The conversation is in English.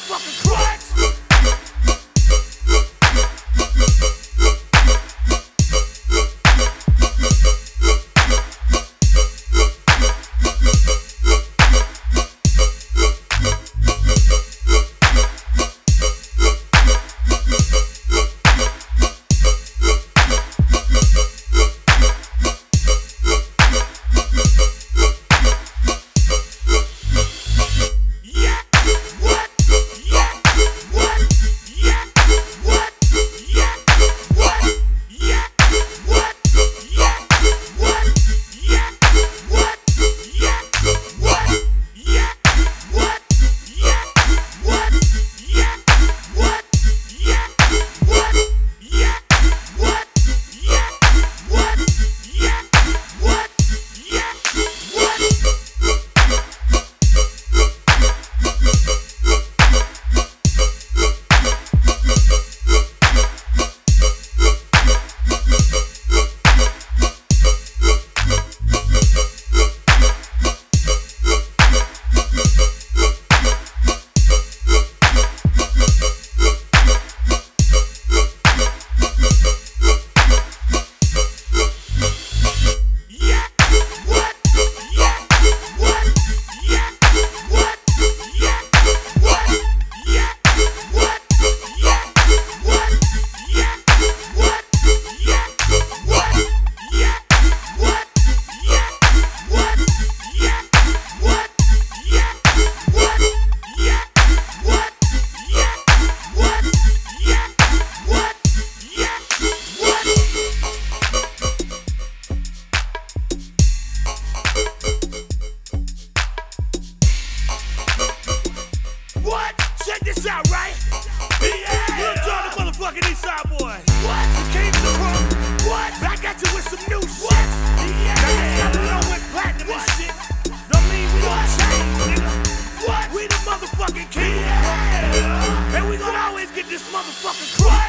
motherfucking crutch. Check this out, right? Yeah! We'll draw the motherfucking Eastside boy. What? The King of the Pro. What? Back at you with some new shit. What? Yeah! Now you know with platinum and shit. Don't mean we don't change, nigga. What? We the motherfucking King of the Pro. And we gonna always get this motherfucking crowd.